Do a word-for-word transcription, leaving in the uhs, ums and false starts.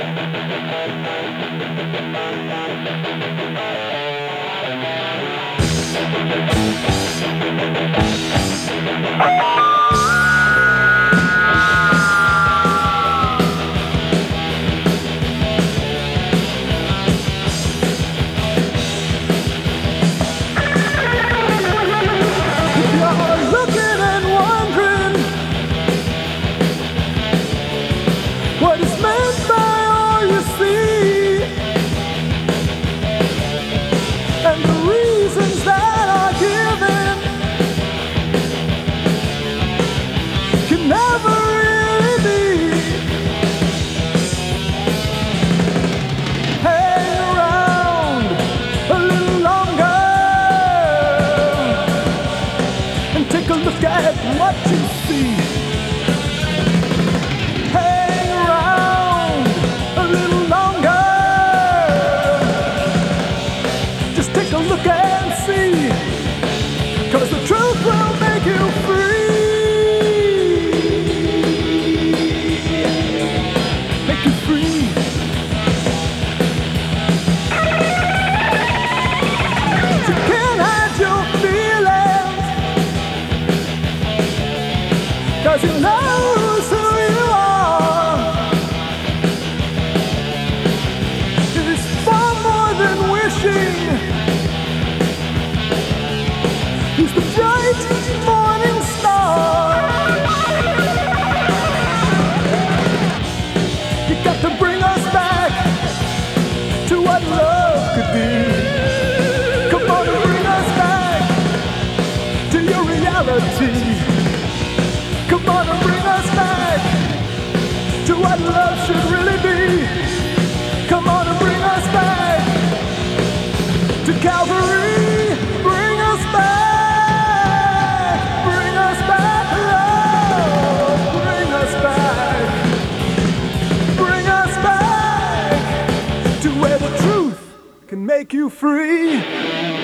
Look at what you see. Hang around a little longer. Just take a look and see. 'Cause the truth will make you free. Make you free. You can't hide your feelings. 'Cause he knows who you are. It's far more than wishing. He's the bright morning star. You got to bring us back to what love could be. Come on and bring us back to your reality. Come on and bring us back to what love should really be. Come on and bring us back to Calvary. Bring us back. Bring us back, love. Bring us back. Bring us back to where the truth can make you free.